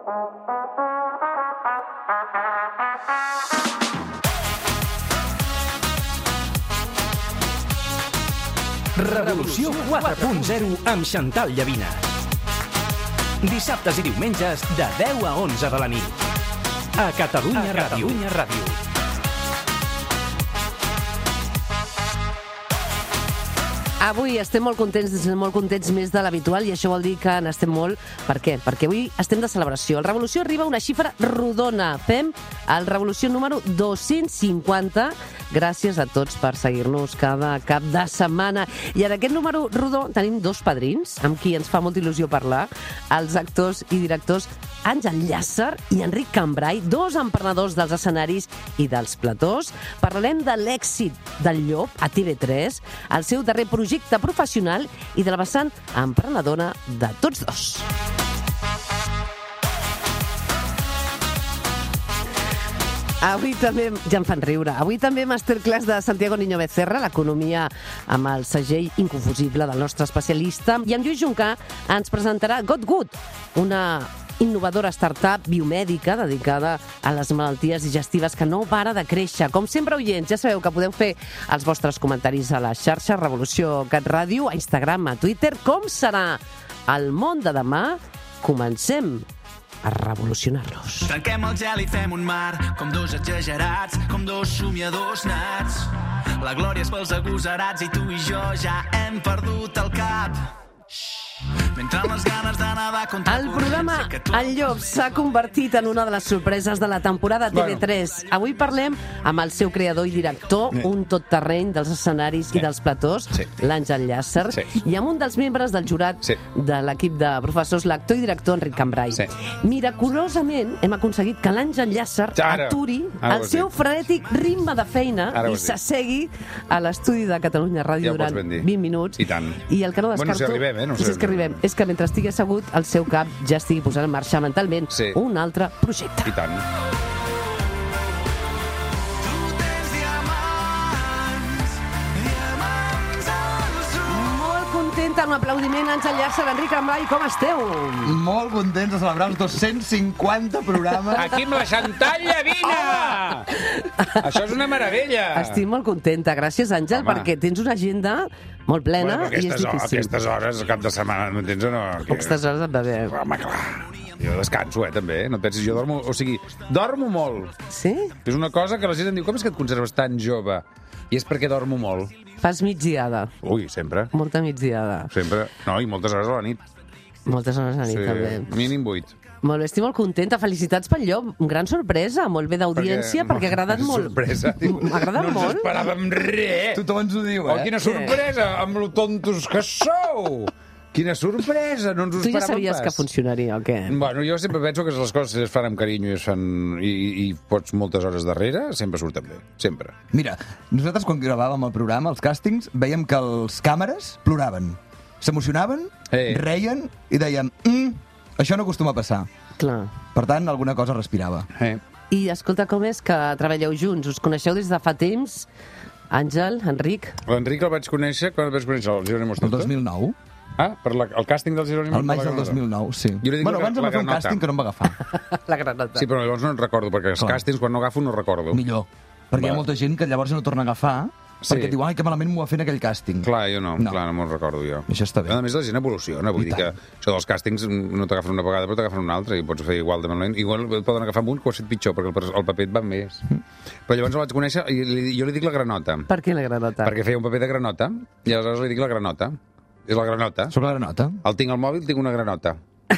Revolució 4.0 amb Xantal Llavina. Dissabtes i diumenges de 10 a 11 de la nit. A Catalunya Ràdio. Avui estem molt contents més de l'habitual, i això vol dir que n'estem molt. Per què? Perquè avui estem de celebració. El Revolució arriba a una xifra rodona. Fem el Revolució número 250. Gràcies a tots per seguir-nos cada cap de setmana. I en aquest número rodó tenim dos padrins, amb qui ens fa molta il·lusió parlar, els actors i directors Àngel Llàcer i Enric Cambray, dos emprenedors dels escenaris i dels platós. Parlarem de l'èxit del Llop a TV3, el seu darrer projecte professional i de la vessant emprenedora de tots dos. Avui també, ja em fan riure, avui també masterclass de Santiago Niño Becerra, l'economia amb el segell inconfusible del nostre especialista, i en Lluís Juncà ens presentarà Got Good, una innovadora startup biomèdica dedicada a les malalties digestives que no para de créixer. Com sempre, oients, ja sabeu que podeu fer els vostres comentaris a les xarxes Revolució Cat Ràdio, a Instagram, a Twitter. Com serà el món de demà? Comencem a revolucionar-nos. Tanquem el gel i fem un mar, com dos exagerats, com dos somiadors nats. La glòria és pels agosarats i tu i jo ja hem perdut el cap. Mentre les ganes de nedar contra el programa El Llop s'ha convertit en una de les sorpreses de la temporada TV3. Avui parlem amb el seu creador i director, un tot-terreny dels escenaris i dels platós, l'Àngel Llàcer, i amb un dels membres del jurat de l'equip de professors, l'actor i director Enric Cambray. Miraculosament hem aconseguit que l'Àngel Llàcer aturi el seu frenètic ritme de feina i s'assegui a l'estudi de Catalunya Ràdio durant 20 minuts. I el que no descarto... Bueno, si arribem, no sé si arribem. És que mentre estigui assegut, el seu cap ja estigui posant en marxa mentalment un altre projecte. I tant. Molt contenta, un aplaudiment, Àngel Llàcer, Enric Cambray, com esteu? Molt contents de celebrar els 250 programes. Aquí amb la Xantal Llavina! Això és una meravella! Estic molt contenta, gràcies, Àngel, perquè tens una agenda molt plena i és difícil. Aquestes hores, cap de setmana, no tens o no? Aquestes hores et va bé. Home, clar. Jo descanso, també. No et pensis, jo dormo... O sigui, dormo molt. Sí? És una cosa que la gent em diu, com és que et conserves tan jove? I és perquè dormo molt. Fas migdiada. Ui, sempre. Molta migdiada. Sempre. No, i moltes hores a la nit. Moltes hores a la nit, també. Mínim 8. Molt bé, estic molt contenta. Felicitats pel Llop. Gran sorpresa, molt bé d'audiència, perquè ha agradat molt. Sorpresa? M'ha agradat molt. No ens esperàvem res. Tothom ens ho diu, Oh, quina sorpresa, amb lo tontos que sou. Quina sorpresa, no ens ho esperàvem pas. Tu ja sabies que funcionaria, o què? Bueno, jo sempre penso que les coses es fan amb carinyo i pots moltes hores darrere, sempre surten bé, sempre. Mira, nosaltres quan gravàvem el programa, els càstings, veiem que els càmeres ploraven, s'emocionaven, reien i dèiem, això no acostuma a passar. Clar. Per tant, alguna cosa respirava. I escolta, com és que treballeu junts? Us coneixeu des de fa temps? Àngel, Enric? L'Enric el vaig conèixer, quan el vaig conèixer? El Jerónimo El 2009. Ah, per el càsting del Jerónimo? El maig del 2009, sí. Bueno, abans em va fer un càsting que no em va agafar. La granota. Sí, però llavors no en recordo, perquè els càstings, quan no agafo, no recordo. Millor. Perquè hi ha molta gent que llavors no torna a agafar, perquè diu, ai, que malament m'ho va fer en aquell càsting. Clar, jo no me'n recordo jo. Això està bé. A més, la gent evoluciona, vull dir que això dels càstings no t'agafen una vegada, però t'agafen una altra, i pots fer igual de malament. Igual et poden agafar amb un que ho ha fet pitjor, perquè el paper et va més. Però llavors el vaig conèixer i jo li dic la granota. Per què la granota? Perquè feia un paper de granota, i aleshores li dic la granota. És la granota. Soc la granota. El tinc al mòbil, tinc una granota.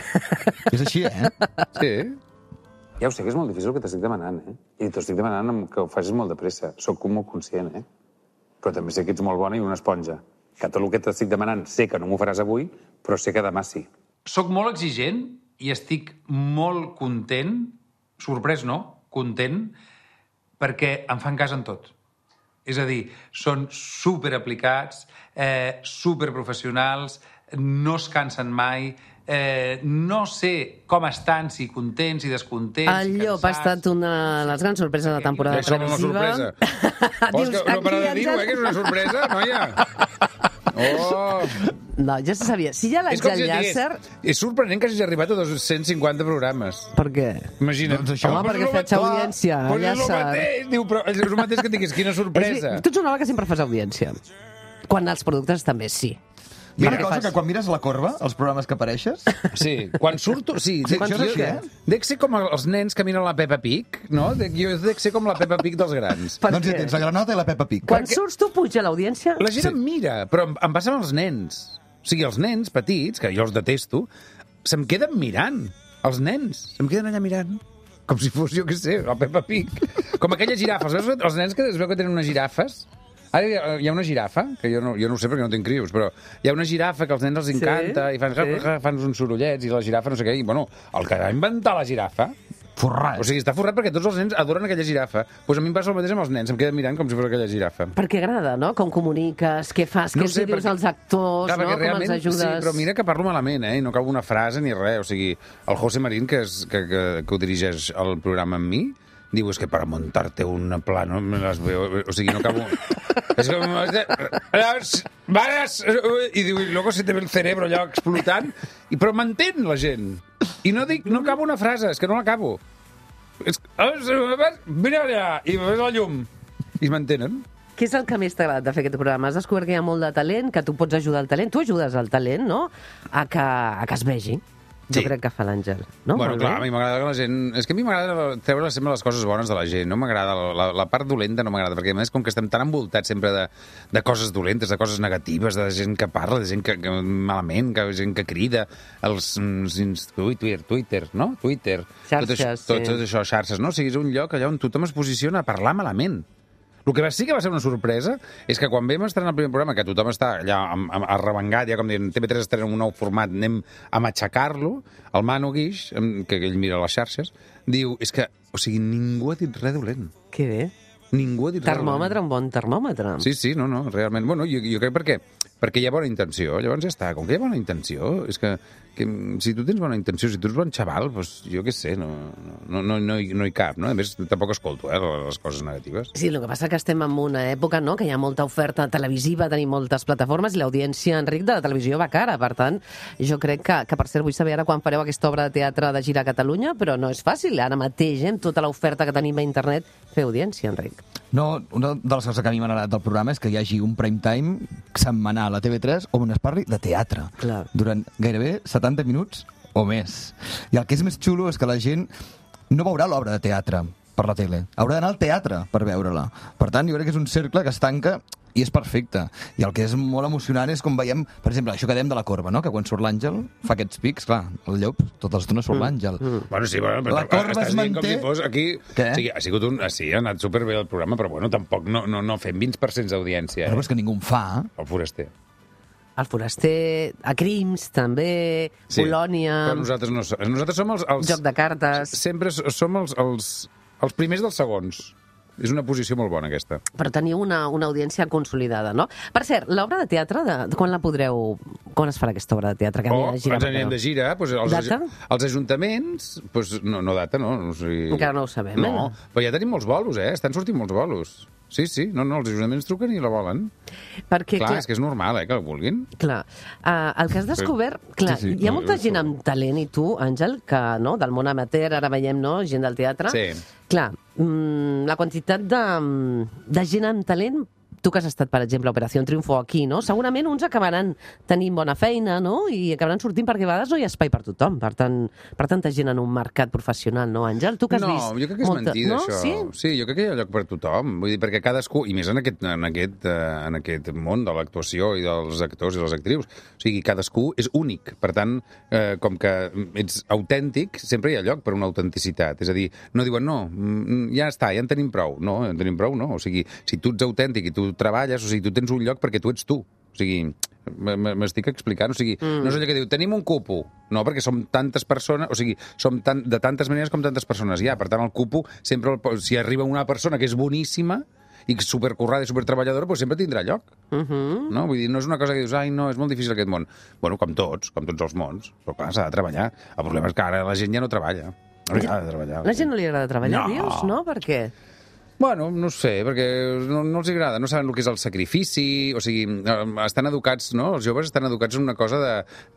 És així, Sí. Ja ho sé que és molt difícil el que t'estic demanant, I t'ho estic demanant que ho facis molt de pressa. Soc molt conscient, Però també sé que ets molt bona i una esponja. Que tot el que t'estic demanant sé que no m'ho faràs avui, però sé que demà sí. Soc molt exigent i estic molt content, sorprès no, content, perquè em fan cas en tot. És a dir, són superaplicats, superprofessionals, no es cansen mai, no sé com estan, si contents, si descontents... El Llop ha estat una de les grans sorpreses de la temporada televisiva. Una sorpresa. Vols que no parar de dir-ho, que és una sorpresa, noia? Oh! No, ja se sabia. Si hi ha l'Àngel Llàcer... És sorprenent que hagi arribat a 250 programes. Per què? Imagina't. Doncs això. Home, perquè fets audiència, Llàcer. Diu, però és el mateix que et diguis, quina sorpresa. Tu ets un home que sempre fas audiència. Quan els productes també sí. Mira una cosa, que quan mires la corba, els programes que apareixes... Sí, quan surto... Sí, quan jo surts, dec ser com els nens que miren la Peppa Pig, no? Jo dec ser com la Peppa Pig dels grans. Doncs ja tens la granota i la Peppa Pig. Quan surts tu puja l'audiència... La gent em mira, però em passa amb els nens. O sigui, els nens petits, que jo els detesto, se'm queden mirant. Els nens se'm queden allà mirant. Com si fos, jo què sé, la Peppa Pig. Com aquelles girafes. Veus els nens que es veu que tenen unes girafes? Ara hi ha una girafa, que jo no ho sé perquè no tinc crios, però hi ha una girafa que als nens els encanta i fan uns sorollets i la girafa no sé què. I, bueno, el que va inventar la girafa... Forrat. O sigui, està forrat perquè tots els nens adoren aquella girafa. Doncs a mi em passa el mateix amb els nens, em queden mirant com si fos aquella girafa. Perquè agrada, no? Com comuniques, què fas, què els dius als actors, no? Com els ajudes... Sí, però mira que parlo malament, i no acabo una frase ni res. O sigui, el José Marín, que ho dirigeix el programa amb mi, diu, és que para montarte un plano me las veo... O sigui, no acabo... És que... I diu, i luego se te ve el cerebro allà explotant. Però m'entén la gent. I no acabo una frase, és que no l'acabo. Mira allà, i ves la llum. I m'entenen. Què és el que més t'ha agradat de fer aquest programa? Has descobert que hi ha molt de talent, que tu pots ajudar el talent. Tu ajudes el talent, no?, a que es vegi. Jo crec que fa l'Àngel, no? Bueno, clar, a mi m'agrada que la gent... És que a mi m'agrada treure sempre les coses bones de la gent. No m'agrada... La part dolenta no m'agrada, perquè a més, com que estem tan envoltats sempre de coses dolentes, de coses negatives, de gent que parla, de gent que malament, de gent que crida, els Twitter, no? Twitter. Xarxes, tot això, xarxes, no? O sigui, és un lloc allà on tothom es posiciona a parlar malament. El que sí que va ser una sorpresa és que quan vam estrenar el primer programa, que tothom està allà arrebengat, ja com dient, TV3 estrena un nou format, anem a matxacar-lo, el Manu Guix, que ell mira les xarxes, diu, és que, o sigui, ningú ha dit res dolent. Que bé. Ningú ha dit res dolent. Termòmetre, un bon termòmetre. Sí, no, realment. Bueno, jo crec perquè hi ha bona intenció, llavors ja està. Com que hi ha bona intenció, és que si tu tens bona intenció, si tu ets bon xaval, doncs jo què sé, no hi cap, no? A més, tampoc escolto, les coses negatives. Sí, el que passa que estem en una època, no?, que hi ha molta oferta televisiva, tenim moltes plataformes, i l'audiència, Enric, de la televisió va cara. Per tant, jo crec que per cert, vull saber ara quan fareu aquesta obra de teatre de gira a Catalunya, però no és fàcil, ara mateix, amb tota l'oferta que tenim a internet, fer audiència, Enric. No, una de les coses que a mi m'ha agradat del programa és que hi hagi un prime time setmanal a TV3 on es parli de teatre. Clar. Durant gairebé 70 minuts o més. I el que és més xulo és que la gent no veurà l'obra de teatre per la tele. Haurà d'anar al teatre per veure-la. Per tant, jo crec que és un cercle que es tanca i és perfecte. I el que és molt emocionant és com veiem, per exemple, això que dèiem de la corba, no?, que quan surt l'Àngel fa aquests pics, clar, el llop tota l'estona surt l'Àngel. Bueno, sí, però la corba es manté... Com si fos aquí... Què? O sigui, ha sigut sí, ha anat superbé el programa, però bueno, tampoc no fem 20% d'audiència. Però és que ningú en fa. El Foraster. El Foraster, a Crims, també, sí, Polònia... Però nosaltres som els... Joc de cartes... Sempre som els primers dels segons. És una posició molt bona, aquesta. Però teniu una audiència consolidada, no? Per cert, l'obra de teatre, quan la podreu... Quan es farà aquesta obra de teatre? Que ens anem de gira. Doncs data? Els ajuntaments... Doncs no data, no. O sigui, encara no ho sabem, no, però ja tenim molts bolos, Estan sortint molts bolos. Sí, no, els ajuntaments truquen i la volen. Perquè, clar, és que és normal, que la vulguin. Clar, el que has descobert... Clar, sí, hi ha molta gent amb talent, i tu, Àngel, que, no, del món amateur, ara veiem, no?, gent del teatre. Sí. Clar, la quantitat de gent amb talent... Tu que has estat, per exemple, a Operació Triunfo aquí, no? Segurament uns acabaran tenint bona feina, no?, i acabaran sortint perquè a vegades no hi ha espai per tothom, per tanta gent en un mercat professional, no, Àngel? Tu que has vist... No, jo crec que és mentida, no? Això. Sí, jo crec que hi ha lloc per tothom. Vull dir, perquè cadascú, i més en aquest món de l'actuació i dels actors i les actrius, o sigui, cadascú és únic. Per tant, com que ets autèntic, sempre hi ha lloc per una autenticitat. És a dir, no diuen, no, ja està, ja en tenim prou. No, en tenim prou, no. O sigui, si tu ets autèntic i tu treballes, o sigui, tu tens un lloc perquè tu ets tu. O sigui, m'estic explicant, o sigui, no és allò que diu, tenim un cupo. No, perquè som tantes persones, o sigui, som de tantes maneres com tantes persones hi ha. Per tant, el cupo, sempre, si arriba una persona que és boníssima i supercurrada i supertreballadora, doncs sempre tindrà lloc. No? Vull dir, no és una cosa que dius, ai, no, és molt difícil aquest món. Bueno, com tots els mons, però clar, s'ha de treballar. El problema és que ara la gent ja no treballa. No li agrada treballar. La gent no li agrada treballar, dius? No? Per què? Bueno, no sé, perquè no els agrada, no saben el que és el sacrifici, o sigui, estan educats, no? Els joves estan educats en una cosa de...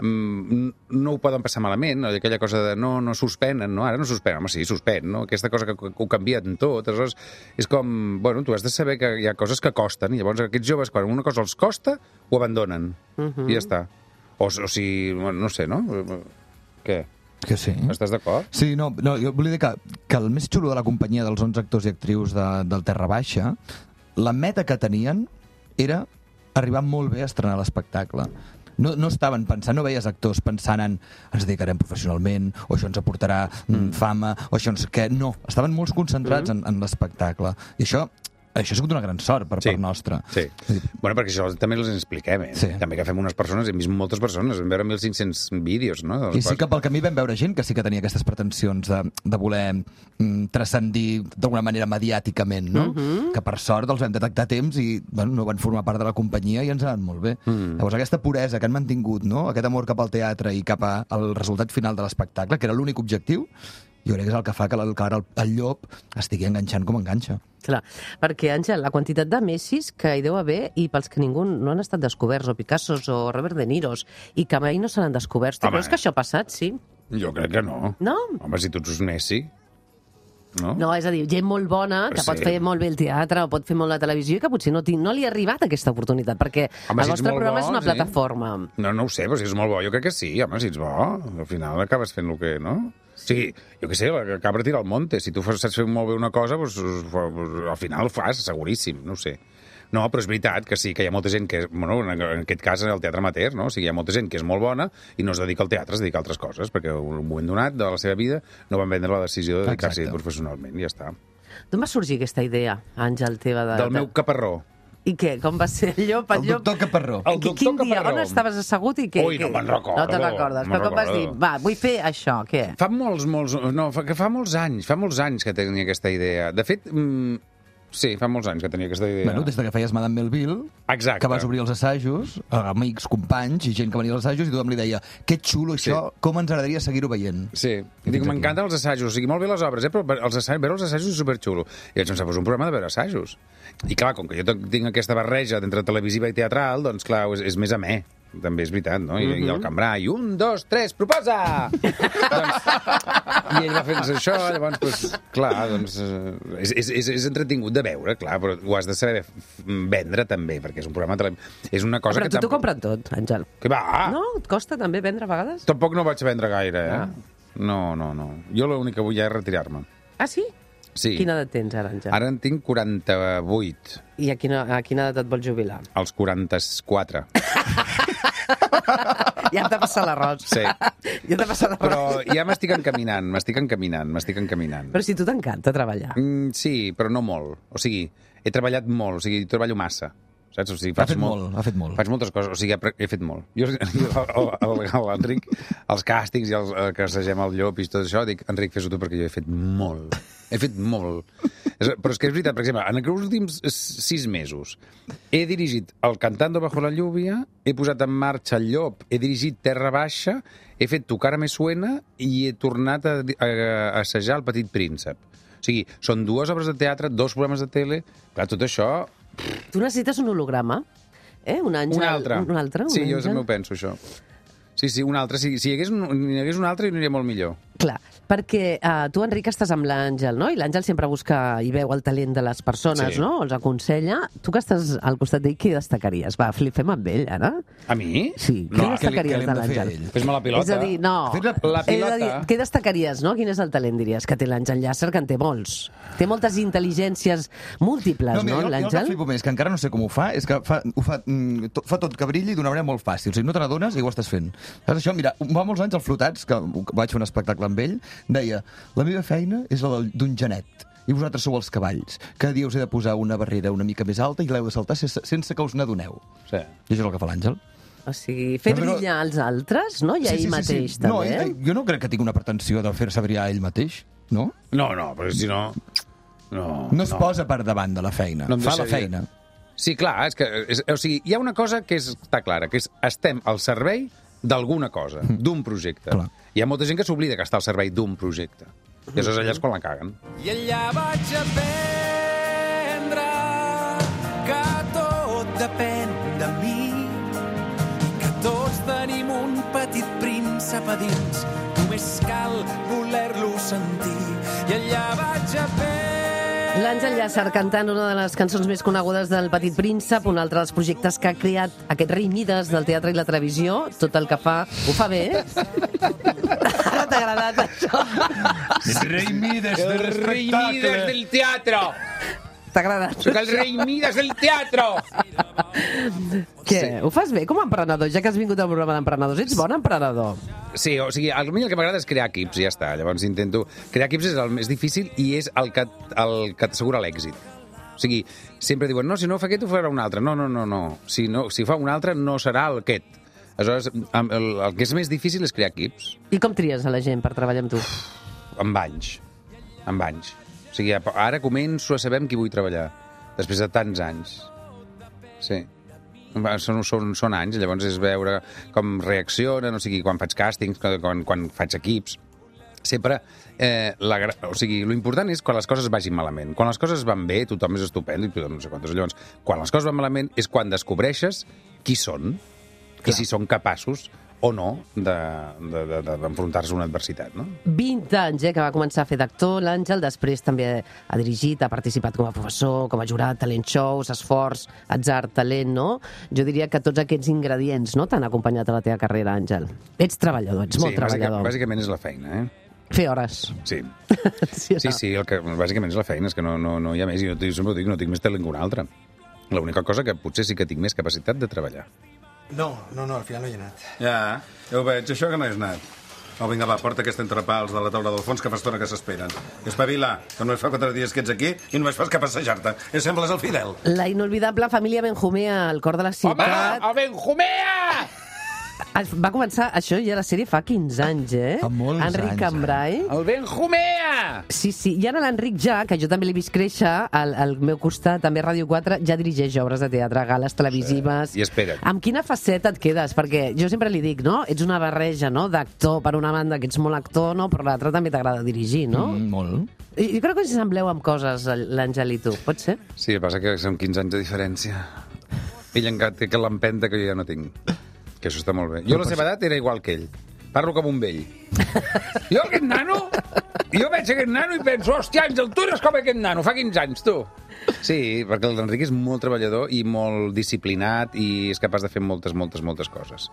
no ho poden passar malament, no? Aquella cosa de no suspenen, no? Ara no suspenen, home, sí, suspèn, no? Aquesta cosa que ho canvien tot, aleshores és com, bueno, tu has de saber que hi ha coses que costen, i llavors aquests joves, quan una cosa els costa, ho abandonen, i ja està. O sigui, no sé, no? Què? Que sí. Estàs d'acord? Sí, no, jo volia dir que el més xulo de la companyia dels 11 actors i actrius del Terra Baixa, la meta que tenien era arribar molt bé a estrenar l'espectacle. No estaven pensant, no veies actors pensant en ens dedicarem professionalment, o això ens aportarà fama, o això ens... què. No, estaven molt concentrats en l'espectacle. I això ha sigut una gran sort per part nostra. Sí. Bueno, perquè això també els expliquem, Sí. També que fem unes persones, hem vist moltes persones, vam veure 1.500 vídeos, no? I sí que pel camí vam veure gent que sí que tenia aquestes pretensions de voler transcendir d'alguna manera mediàticament, no? Que per sort els vam detectar a temps i bueno, no van formar part de la companyia i ens ha anat molt bé. Llavors aquesta puresa que han mantingut, no? Aquest amor cap al teatre i cap al resultat final de l'espectacle, que era l'únic objectiu, jo crec que és el que fa que el llop estigui enganxant com enganxa. Clar, perquè, Àngel, la quantitat de Messis que hi deu haver i pels que ningú no han estat descoberts, o Picassos o Robert De Niros, i que mai no se n'han descoberts. Tu creus que això ha passat, sí? Jo crec que no. No? Home, si tu ets Messi... No, és a dir, gent molt bona, que pot fer molt bé el teatre o pot fer molt la televisió i que potser no li ha arribat aquesta oportunitat, perquè el vostre programa és una plataforma. No ho sé, però si és molt bo, jo crec que sí, home, si ets bo, al final acabes fent el que, no? Sí, jo què sé, la cabra tira al monte. Si tu saps fer molt bé una cosa, doncs, al final ho fas, seguríssim, no ho sé. No, però és veritat que sí, que hi ha molta gent que, bueno, en aquest cas el teatre amateur, no? O sigui, hi ha molta gent que és molt bona i no es dedica al teatre, es dedica a altres coses, perquè en un moment donat de la seva vida no van prendre la decisió de dedicar-s'hi professionalment, i ja està. D'on va sorgir aquesta idea, Àngel, teva? Del meu caparró. I què? Com va ser el llop? El doctor Caparró. Quin dia? On estaves assegut i què? Ui, no me'n recordo. No te'n recordes, però com vas dir? Va, vull fer això, què? Fa molts anys que tenia aquesta idea. De fet, sí, fa molts anys que tenia aquesta idea. Bueno, des que feies Madame Melville, exacte, que vas obrir els assajos, amics, companys i gent que venia als assajos, i tothom li deia que xulo això, com ens agradaria seguir-ho veient. Sí, i dic, m'encanten els assajos, o sigui, molt bé les obres, però veure els assajos és superxulo. I llavors em sap, un programa de veure assajos. I clar, com que jo tinc aquesta barreja d'entre televisiva i teatral, doncs clar, és més amè. També és veritat, no? I el cambrar, i 1, 2, 3, proposa! Doncs, i ell va fent això, llavors, doncs, clar, doncs, és entretingut de veure, clar, però ho has de saber vendre també, perquè és un programa és una cosa però que... Però tu t'ho compren tot, Àngel. Que va! No? Et costa també vendre a vegades? Tampoc no vaig vendre gaire, No. Jo l'únic que vull ja és retirar-me. Ah, sí? Sí. Quina edat tens ara, Àngel? Ara en tinc 48. I a quina edat et vols jubilar? Als 44. Ja t'ha passat l'arròs. Sí. Ja t'ha passat l'arròs. Però ja m'estic encaminant. Però si tu t'encanta treballar. Sí, però no molt. O sigui, he treballat molt, o sigui, treballo massa. Saps? O sigui, ha fet molt. Faig moltes coses, o sigui, he fet molt. Jo, l'Enric, els càstings i que assagem el llop i tot això, dic, Enric, fes-ho tu perquè jo he fet molt. He fet molt. Però és que és veritat, per exemple, en aquests últims 6 mesos he dirigit el Cantando bajo la lluvia, he posat en marxa el llop, he dirigit Terra Baixa, he fet Tu cara me suena i he tornat a assajar El petit príncep. O sigui, són 2 obres de teatre, 2 programes de tele, clar, tot això... Tu necessites un holograma, un àngel... Un altre. Sí, jo també ho penso, això. Sí, un altre. Si hi hagués un altre, aniria molt millor. Clar, perquè tu, Enric, estàs amb l'Àngel, no? I l'Àngel sempre busca i veu el talent de les persones, no? Els aconsella. Tu que estàs al costat d'ell, qui destacaries? Va, flipem amb ell, ara. A mi? Sí, què destacaries de l'Àngel? Fes-me la pilota. És a dir, no. La pilota. Què destacaries, no? Quin és el talent, diries, que té l'Àngel Llàcer, que en té molts? Té moltes intel·ligències múltiples, no, l'Àngel? Jo el que flipo més, que encara no sé com ho fa, és que fa tot que brilli d'una manera molt fàcil. O sigui, no te n'adones i ho estàs fent. Saps això? Mira, fa molts anys al Flotats, que vaig fer un espectacle amb ell, deia, la meva feina és la d'un genet i vosaltres sou els cavalls. Cada dia us he de posar una barrera una mica més alta i l'heu de saltar sense que us n'adoneu. Sí. I això és el que fa l'Àngel. O sigui, fer brillar els altres, no? I ell mateix, també. No, jo no crec que tingui una pretensió de fer-se brillar ell mateix, no? No, però si no... No es posa per davant de la feina, fa la feina. Sí, clar, o sigui, hi ha una cosa que està clara, que és estem al servei d'alguna cosa, d'un projecte. Clar. Hi ha molta gent que s'oblida que està al servei d'un projecte. I aleshores allà és quan la caguen. I allà vaig que tot depèn de mi i que tots tenim un petit príncep a dins. Només cal voler-lo sentir i allà vaig a fer. L'Àngel Llàcer cantant una de les cançons més conegudes del Petit Príncep, un altre dels projectes que ha creat aquest rei Mides del teatre i la televisió. Tot el que fa, ho fa bé, Ara t'ha agradat això? El rei Mides del El rei espectacle. Mides del teatro. T'ha agradat? Soc el rei Mides del teatro. Què? Ho fas bé com a emprenedor? Ja que has vingut al programa d'emprenedors, ets bon emprenedor. Sí, o sigui, a mi el que m'agrada és crear equips, i ja està. Llavors intento... Crear equips és el més difícil i és el que t'assegura l'èxit. O sigui, sempre diuen, no, si no fa aquest, ho farà un altre. No. Si fa un altre, no serà aquest. Aleshores, el que és més difícil és crear equips. I com tries a la gent per treballar amb tu? Amb anys. O sigui, ara començo a saber amb qui vull treballar, després de tants anys. Sí. Són anys, llavors és veure com reaccionen, o sigui, quan faig càstings, quan faig equips. Sempre, o sigui, l'important és quan les coses vagin malament. Quan les coses van bé, tothom és estupend, i tothom no sé quantes. Llavors, quan les coses van malament és quan descobreixes qui són, i si són capaços o no d'enfrontar-se a una adversitat, no? 20 anys, que va començar a fer d'actor, l'Àngel, després també ha dirigit, ha participat com a professor, com a jurat, talent shows, esforç, atzar, talent, no? Jo diria que tots aquests ingredients, no?, t'han acompanyat a la teva carrera, Àngel. Ets treballador, ets molt treballador. Bàsicament és la feina, Fer hores. Sí. Sí, el que bàsicament és la feina, és que no hi ha més, i jo sempre dic, no tinc més talent que un altre. L'única cosa que potser sí que tinc més capacitat de treballar. No, al final no hi he anat. Ja ho veig, això que no és anat. Oh, vinga, va, porta aquest entrepà als de la taula del fons, que fa estona que s'esperen. Espavila, que només fa 4 dies que ets aquí i només fas que passejar-te. Sembles el Fidel. La inolvidable família Benjumea, al cor de la ciutat. Home, el Benjumea! Va començar, això ja la sèrie fa 15 anys, Fa molts Enric anys, Cambrai. El Benjumea! Sí, i ara l'Enric ja, que jo també l'he vist créixer, al meu costat, també a Ràdio 4, ja dirigeix obres de teatre, gales televisives. I espera't. Amb quina faceta et quedes? Perquè jo sempre li dic, no? Ets una barreja, no?, d'actor, per una banda, que ets molt actor, no?, però l'altra també t'agrada dirigir, no? Molt. I jo crec que ens sembleu amb coses, l'Àngel i tu, pot ser? Sí, el que passa que són 15 anys de diferència. Ell encara té l'empenta que jo ja no tinc. Que això està molt bé. Jo a la seva edat era igual que ell. Parlo com un vell. Jo veig aquest nano i penso, hòstia, Àngel, tu eres com aquest nano, fa 15 anys, tu. Sí, perquè l'Enric és molt treballador i molt disciplinat i és capaç de fer moltes coses.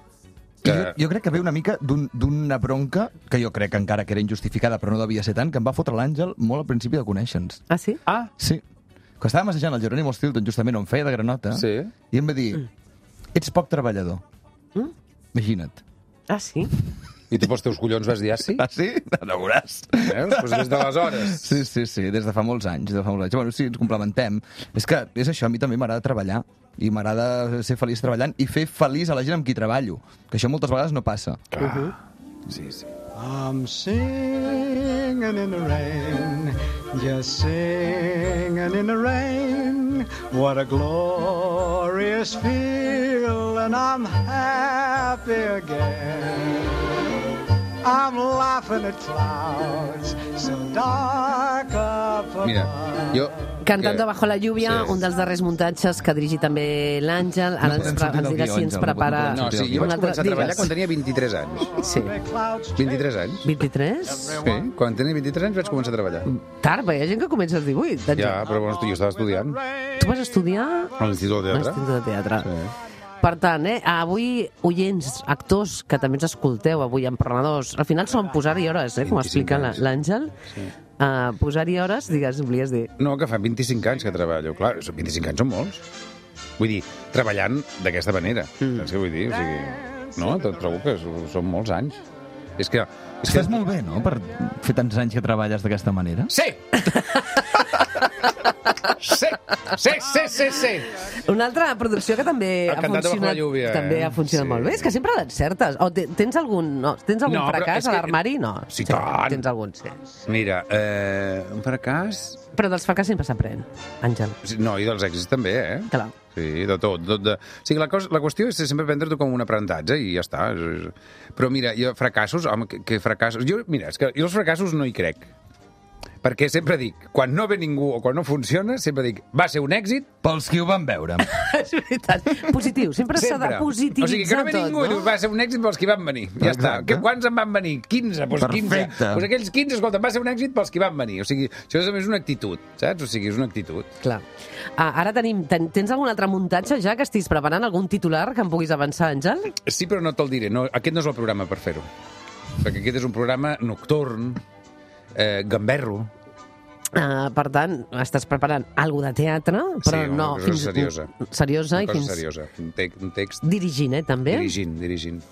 Jo crec que ve una mica d'una bronca, que jo crec que encara que era injustificada, però no devia ser tant, que em va fotre l'Àngel molt al principi de conèixer-nos. Ah, sí? Ah, Sí. Quan estàvem assajant el Jerónimo Stilton, justament on feia de granota, Sí. i em va dir, ets poc treballador. Imagina't. Ah, sí? i tu pels teus collons vas dir, ah, sí? Ah, sí? No veuràs. Veus? Pues des d'aleshores. Sí, des de fa molts anys. Bueno, sí, ens complementem. És que és això, a mi també m'agrada treballar i m'agrada ser feliç treballant i fer feliç a la gent amb qui treballo, que això moltes vegades no passa. Sí. I'm singing in the rain, just singing in the rain. What a glorious feeling, I'm happy again. I'm laughing at clouds so dark up above. Mira, jo... Cantando bajo la lluvia, Sí. un dels darrers muntatges que ha dirigit també l'Àngel. Ara podem ens sortir del dirà guió, si ens Àngel, prepara... No, sí, jo vaig començar a treballar quan tenia 23 anys. Sí. 23 anys. 23? Sí, quan tenia 23 anys vaig començar a treballar. Tard, perquè hi ha gent que comença als 18. Ja, però bueno, jo estava estudiant Tu vas estudiar a l'Institut de a Teatre. l'Institut de Teatre. Per tant, avui, oients, actors, que també ens escolteu avui, emprenedors, al final són posar-hi hores, com 25 explica anys. l'Àngel. Posar-hi hores, digues, volies dir. No, que fa 25 anys que treballo. Clar, 25 anys són molts. Vull dir, treballant d'aquesta manera. Saps què vull dir? O sigui, no, trobo que són molts anys. És que... Estàs molt bé, no?, per fer tants anys que treballes d'aquesta manera. Sí! Sí! Una altra producció que també El ha Cantando bajo la funcionat, lluvia, també ha funcionat Sí. molt bé. És que sempre l'encertes. O tens algun, tens algun No, però fracàs és a que- l'armari? No. Sí, tant. Tens algun, sí. Mira, un fracàs... Però dels fracàs sempre s'aprèn, Àngel. No, i dels èxits també, Clar. Sí, de tot. O sigui, la qüestió és sempre prendre-t'ho com un aprenentatge i ja està. Però mira, jo fracassos, home, que fracassos... Mira, és que jo els fracassos no hi crec. perquè sempre dic, quan no ve ningú o quan no funciona, sempre dic, va ser un èxit Pels qui ho van veure. És veritat. Positiu. Sempre s'ha de positivitzar tot, O sigui, que no ve ningú i dius, va ser un èxit pels qui van venir. Ja està. Quants en van venir? 15. Doncs 15. Perfecte. Doncs aquells 15, escolta, va ser un èxit pels qui van venir. O sigui, això és una actitud, saps? O sigui, és una actitud. Clar. Ara tens algun altre muntatge ja que estiguis preparant? Algun titular que em puguis avançar, Àngel? Sí, però no te'l diré. No, aquest no és el programa per fer-ho. Perquè aquest és un programa nocturn, gamberro. Per tant, estàs preparant alguna de teatre, però Sí, no... una cosa seriosa. Seriosa Una i cosa fins... seriosa. Un text Dirigint, també? dirigint.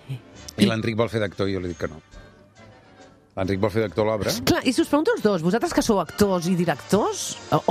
I l'Enric vol fer d'actor i jo li dic que no. L'Enric vol fer d'actor a l'obra. Clar, i si us pregunto els dos, vosaltres que sou actors i directors,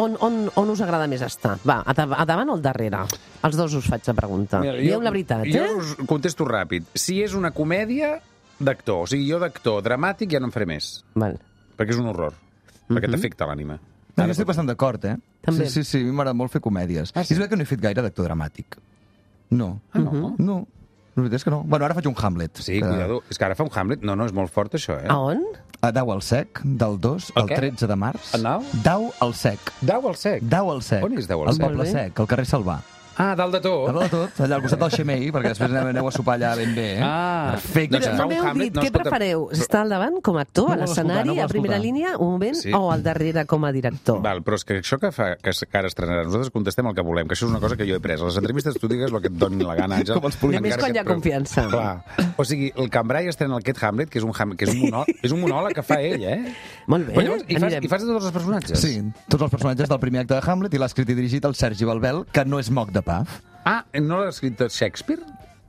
on us agrada més estar? Va, a davant o al darrere? Els dos us faig la pregunta. Dieu la veritat, Jo us contesto ràpid. Si és una comèdia, d'actor. O sigui, jo d'actor dramàtic ja no en faré més. Val. Perquè és un horror. Perquè t'afecta l'ànima. No, jo estic bastant d'acord, També. Sí, a mi m'agrada molt fer comèdies. Ah, sí? És veritat que no he fet gaire d'actor dramàtic. No. Ah, no? No. La veritat és que no. Bueno, ara faig un Hamlet. Sí, cuidado. És que ara fa un Hamlet. No, és molt fort, això, A on? A Dau al Sec, del 2 al què? 13 de març. A Nau? Dau al Sec. Dau al sec. Dau al Sec. On és Dau al Al Sec? Poble Sec, al carrer Salvà. Ah, dalt de tot. A dalt de tot, allà al costat del Xemei, perquè després aneu a sopar allà ben bé, Ah. Perfecte. Doncs Mira, fa no un m'heu Hamlet, dit, no es què pot- prefereu? Estar al davant com a actor, a No vol l'escenari, escoltar, no vol a primera escoltar. línia, un moment, Sí. o al darrere com a director? Val, però és que això que ara estrenarà, nosaltres contestem el que volem, que això és una cosa que jo he pres. A les entrevistes tu digues el que et doni la gana, Àngel. Com els polítics. Només quan hi ha confiança. Clar. O sigui, el Cambrai estrena aquest Hamlet, que és un és un monòleg que fa ell, Molt bé, Però llavors, anirem. i fas de tots els personatges? Sí, tots els personatges del primer acte de Hamlet i l'ha escrit i dirigit el Sergi Balbel, que no és moc de pa. Ah, no l'ha escrit Shakespeare?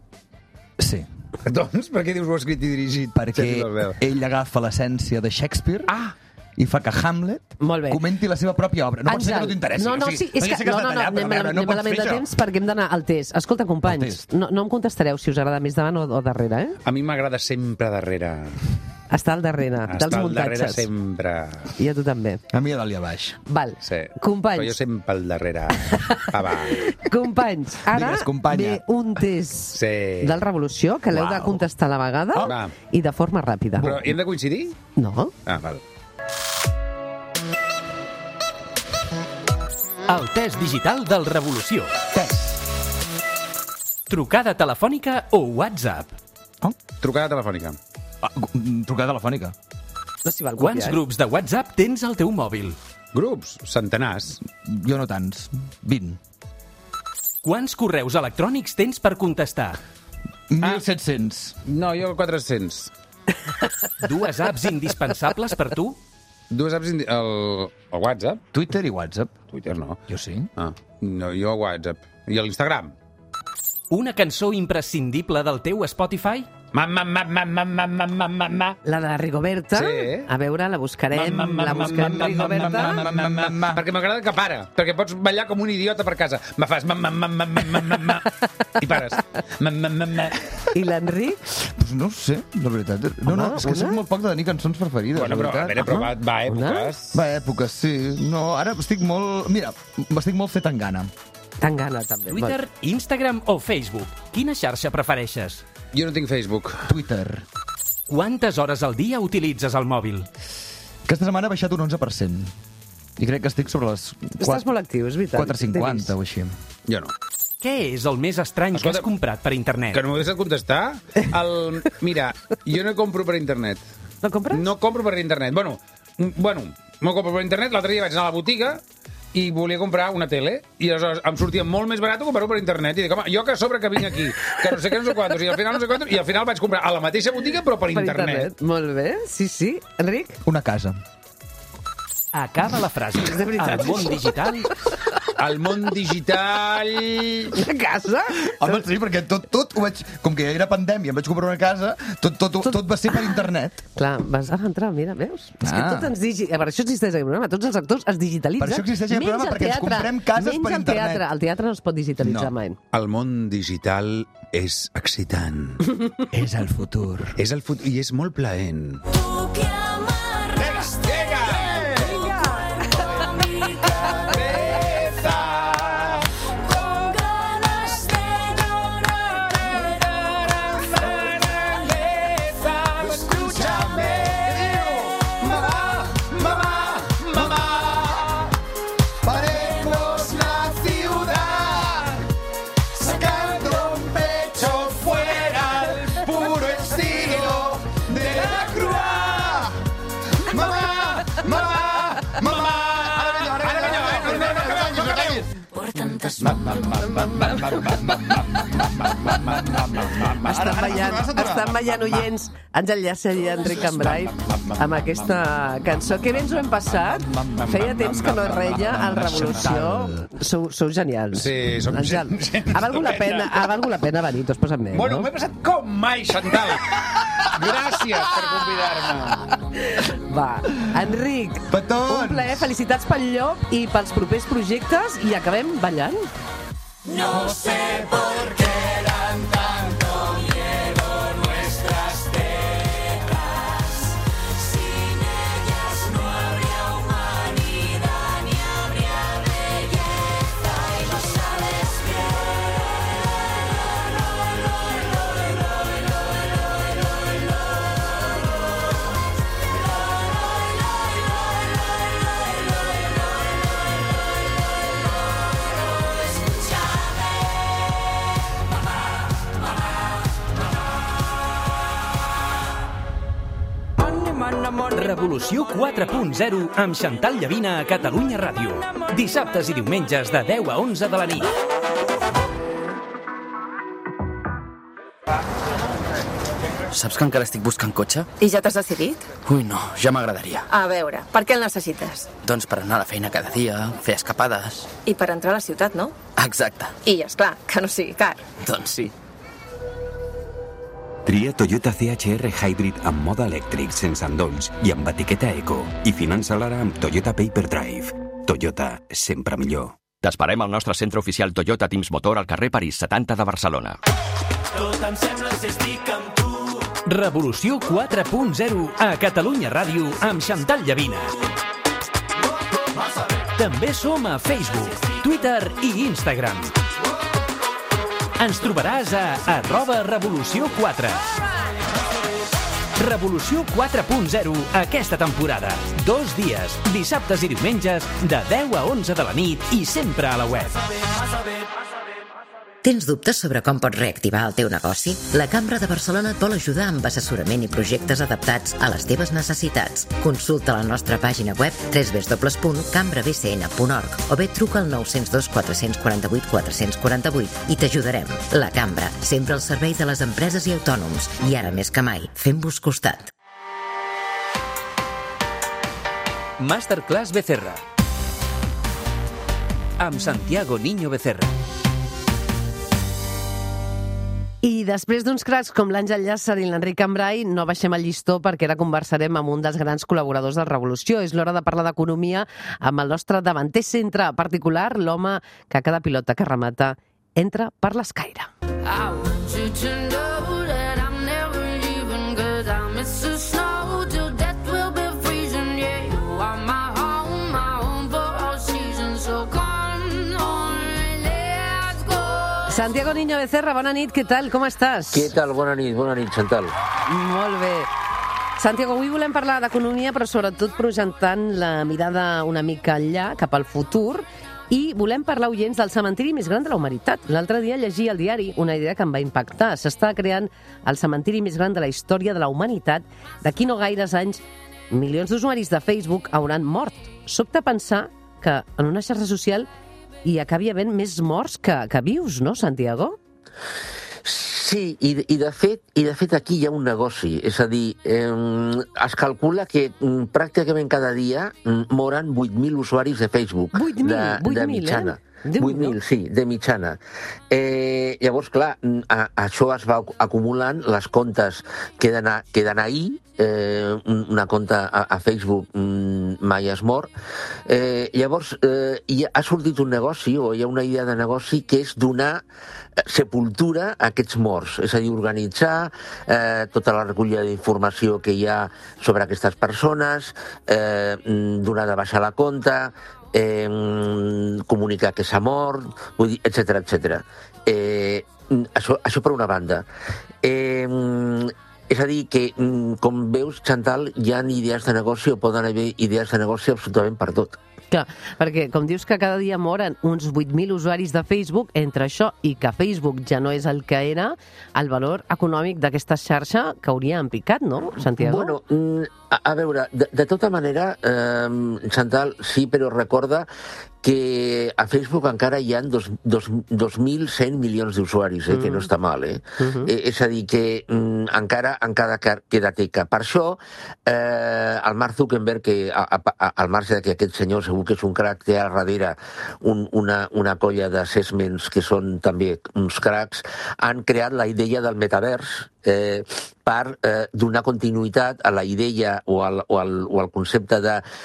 Sí, Doncs, per què dius ho ha escrit i dirigit? perquè Sergi Balbel? ell agafa l'essència de Shakespeare i fa que Hamlet Molt bé. comenti la seva pròpia obra. No pot ser que Àngel, no t'interessi. No, o sigui, sí, és ja que... sé que has de tallar, però, anem a veure, no pots malament fer de això. temps perquè hem d'anar al test. Escolta, companys, Al test. no em contestareu si us agrada més davant o darrere, A mi m'agrada sempre darrere. Estar al darrere dels Estar al darrere muntatges. sempre. I a tu també. A mi a dalt i a baix. Val. Sí. Companys. Però jo sempre al darrere. Va. Companys, ara Digues, companya. ve un test Sí. del Revolució que l'heu de contestar a la vegada Va. i de forma ràpida. Però hem de coincidir? No? Ah, val. El test digital del Revolució. Trucada telefònica o WhatsApp. Trucada telefònica. Trucada telefònica. No s'hi val Quants copiar, grups de WhatsApp tens al teu mòbil? Grups, centenars. Jo no tants. 20. Quants correus electrònics tens per contestar? 1.700. No, jo 400. Dues apps indispensables per tu? Dues apps... El WhatsApp? Twitter i WhatsApp. Twitter no. Jo sí. Ah, no, jo WhatsApp. I l'Instagram? Una cançó imprescindible del teu Spotify? La de Rigoberta. Sí. A veure, la buscarem. La buscarem, Rigoberta. Perquè m'agrada que para. Perquè pots ballar com un idiota per casa. Me fas... I pares. I l'Enric? Pues no ho sé, la veritat. No, Home, és que soc una? molt poc de tenir cançons preferides, Bueno, la però, a veritat. veure, però va èpoques. Va, èpoques, sí. No, ara estic molt... Mira, estic molt fet en gana. Tan gana, també. Twitter, Instagram o Facebook? Quina xarxa prefereixes? Jo no tinc Facebook. Twitter. Quantes hores al dia utilitzes el mòbil? Aquesta setmana ha baixat un 11%. I crec que estic sobre les... Estàs molt actiu, és veritat. 4,50 o així. Jo no. Què és el més estrany que has comprat per internet? Que no m'ho deixes contestar? Mira, jo no compro per internet. No compres? No compro per internet. Bueno, no compro per internet. L'altre dia vaig anar a la botiga i volia comprar una tele i aleshores em sortia molt més barat comprar-ho per internet i dic, home, jo que a sobre que vinc aquí que no sé què, no sé quantos, i al final no sé quantos i al final vaig comprar a la mateixa botiga però per internet. Molt bé, sí. Enric? Una casa. Acaba la frase. De veritat. El món digital... El món digital... Una casa? Home, sí, perquè tot ho vaig... Com que era pandèmia, em vaig comprar una casa, tot va ser per internet. Clar, vas a entrar, mira, veus? És que tot ens per això existeix el programa, tots els actors es digitalitzen. Per això existeix el programa, perquè ens comprem cases per internet. El teatre no es pot digitalitzar mai. El món digital és excitant. És el futur. És el futur i és molt plaent. Mamà! Ara millor, no tallis. Estan ballant, oients, Àngel Llàcer i Enric Cambrai amb aquesta cançó. Que bé ens ho hem passat. Feia temps que no es reia al Revolució. Sou genials. Sí, som Àngel, ha valgut la pena venir, t'ho has posat bé, Bueno, no? m'he passat com mai, Chantal. Gràcies per convidar-me. Va, Enric, Petons! un plaer, felicitats pel llop i pels propers projectes i acabem ballant. No sé por qué dan tanto miedo nuestras teclas. Sin ellas no habría humanidad ni habría belleza y lo sabes Revolució 4.0 amb Chantal Llavina a Catalunya Ràdio. Dissabtes i diumenges de 10 a 11 de la nit. Saps que encara estic buscant cotxe? I ja t'has decidit? Ui, no, ja m'agradaria. A veure, per què el necessites? Doncs per anar a la feina cada dia, fer escapades... I per entrar a la ciutat, no? Exacte. I, esclar, que no sigui car. Doncs sí. Tria Toyota CHR Hybrid amb mode elèctric, sense endolls i amb etiqueta eco. I finança-la ara amb Toyota Paper Drive. Toyota, sempre millor. T'esperem al nostre centre oficial Toyota Teams Motor al carrer París 70 de Barcelona. tot em sembla si estic amb tu. Revolució 4.0 a Catalunya Ràdio amb Chantal Llavina. També som a Facebook, Twitter i Instagram. Ens trobaràs a @Revolució4. Revolució 4.0 aquesta temporada. 2 dies, dissabtes i diumenges, de 10 a 11 de la nit i sempre a la web. Tens dubtes sobre com pots reactivar el teu negoci? La Cambra de Barcelona et vol ajudar amb assessorament i projectes adaptats a les teves necessitats. Consulta la nostra pàgina web www.cambrabcn.org o bé truca al 902 448 448 i t'ajudarem. La Cambra, sempre al servei de les empreses i autònoms. I ara més que mai, fem-vos costat. Masterclass Becerra amb Santiago Niño Becerra. I després d'uns cracs com l'Àngel Llàcer i l'Enric Cambrai, no baixem el llistó perquè ara conversarem amb un dels grans col·laboradors de Revolució. És l'hora de parlar d'economia amb el nostre davanter centre particular, l'home que cada pilota que remata entra per l'escaire. Santiago Niño Becerra, bona nit, què tal, com estàs? Què tal, bona nit, Chantal. Molt bé. Santiago, avui volem parlar d'economia, però sobretot projectant la mirada una mica enllà, cap al futur, i volem parlar, oients, del cementiri més gran de la humanitat. L'altre dia llegia al diari una idea que em va impactar. S'està creant el cementiri més gran de la història de la humanitat. D'aquí no gaires anys, milions d'usuaris de Facebook hauran mort. Sobta pensar que en una xarxa social hi acabi havent més morts que vius, no, Santiago? Sí, i de fet aquí hi ha un negoci. És a dir, es calcula que pràcticament cada dia moren 8.000 usuaris de Facebook. 8.000, de mitjana. 8.000, sí, de mitjana. Llavors, clar, això es va acumulant, les comptes queden ahí, una compte a Facebook mai es mor. Llavors, ha sortit un negoci, o hi ha una idea de negoci, que és donar sepultura a aquests morts, és a dir, organitzar tota la recollida d'informació que hi ha sobre aquestes persones, donar de baixar la compte, comunicar que s'ha mort, vull dir, etcètera, etcètera. Això per una banda. És a dir, que, com veus, Chantal, hi ha idees de negoci, o poden haver idees de negoci absolutament per tot. Clar, perquè com dius que cada dia moren uns 8.000 usuaris de Facebook, entre això i que Facebook ja no és el que era, el valor econòmic d'aquesta xarxa cauria en picat, no, Santiago? Bueno, A veure, de tota manera, Chantal, sí, però recorda que a Facebook encara hi ha 2.100 milions d'usuaris, que no està mal, És a dir, que encara queda teca. Per això, el Mark Zuckerberg, que al marge que aquest senyor segur que és un crac, té a darrere una colla d'assessments que són també uns cracs, han creat la idea del metavers per donar continuïtat a la idea o al concepte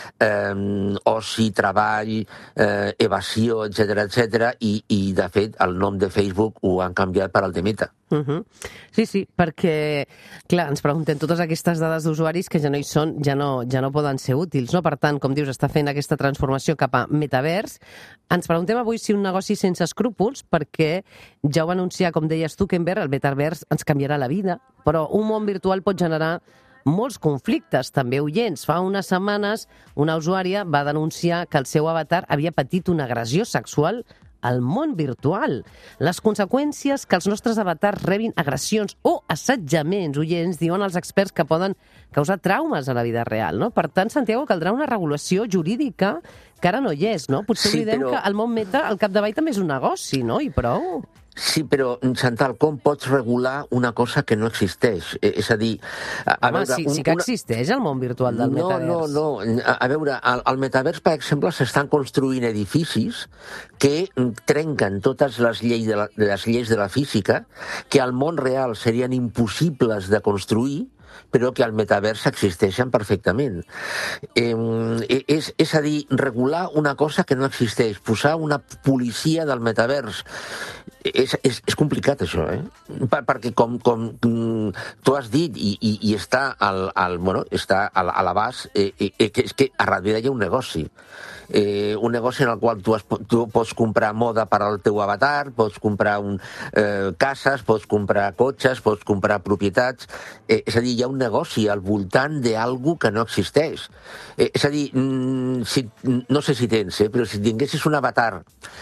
d'oci, treball, evasió, etc. I, de fet, el nom de Facebook ho han canviat per al de Meta. Sí, perquè, clar, ens preguntem totes aquestes dades d'usuaris que ja no hi són, ja no poden ser útils, no? Per tant, com dius, està fent aquesta transformació cap a metavers. Ens preguntem avui si un negoci sense escrúpols, perquè ja ho va anunciar, com deies tu, Zuckerberg, el metavers ens canviarà la vida, però un món virtual pot generar molts conflictes, també oients. Fa unes setmanes, una usuària va denunciar que el seu avatar havia patit una agressió sexual al món virtual. Les conseqüències que els nostres avatars rebin agressions o assetjaments, oients, diuen els experts que poden causar traumes a la vida real, no? Per tant, Santiago, caldrà una regulació jurídica que ara no hi és, no? Potser oblidem que el món meta, al capdavall, també és un negoci, no? I prou. Sí, però, Chantal, com pots regular una cosa que no existeix? És a dir... Sí que existeix el món virtual del metavers. No. A veure, al metavers, per exemple, s'estan construint edificis que trenquen totes les lleis de la física, que al món real serien impossibles de construir, però que al metavers existeixen perfectament. És a dir, regular una cosa que no existeix, posar una policia del metavers. És complicat, això, perquè com tu has dit, i està està a l'abast, és que a darrere hi ha un negoci. Un negoci en el qual tu pots comprar moda per al teu avatar, pots comprar cases, pots comprar cotxes, pots comprar propietats. És a dir, hi ha un negoci al voltant d'algú que no existeix. És a dir, no sé si tens, però si tinguessis un avatar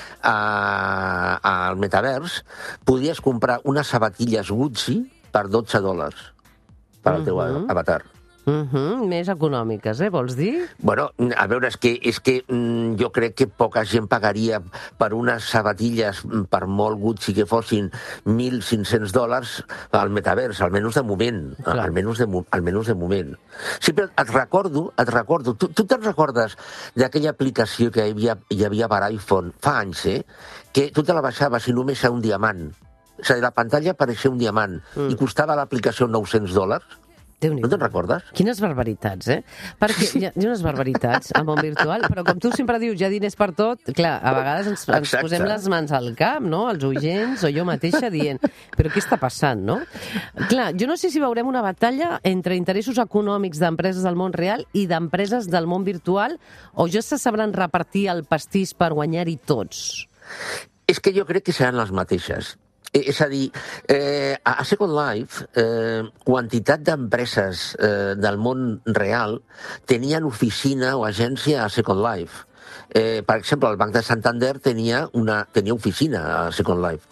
al metavers, podries comprar unes sabatilles Gucci per $12 per al teu avatar. Més econòmiques, vols dir? Bueno, a veure, és que jo crec que poca gent pagaria per unes sabatilles, per molt Gucci que fossin, $1.500 al metavers, almenys de moment. Almenys de moment. Sí, però et recordo, tu te'n recordes d'aquella aplicació que hi havia per iPhone fa anys, que tu te la baixaves i només era un diamant. És a dir, la pantalla pareixia un diamant i costava l'aplicació $900. No te'n recordes? Quines barbaritats, Perquè hi ha unes barbaritats al món virtual, però com tu sempre dius, hi ha diners per tot, clar, a vegades ens posem les mans al cap, no?, els oients o jo mateixa dient, però què està passant, no? Clar, jo no sé si veurem una batalla entre interessos econòmics d'empreses del món real i d'empreses del món virtual, o ja se sabran repartir el pastís per guanyar-hi tots. És que jo crec que seran les mateixes. És a dir, a Second Life, quantitat d'empreses del món real tenien oficina o agència a Second Life. Per exemple, el Banc de Santander tenia oficina a Second Life.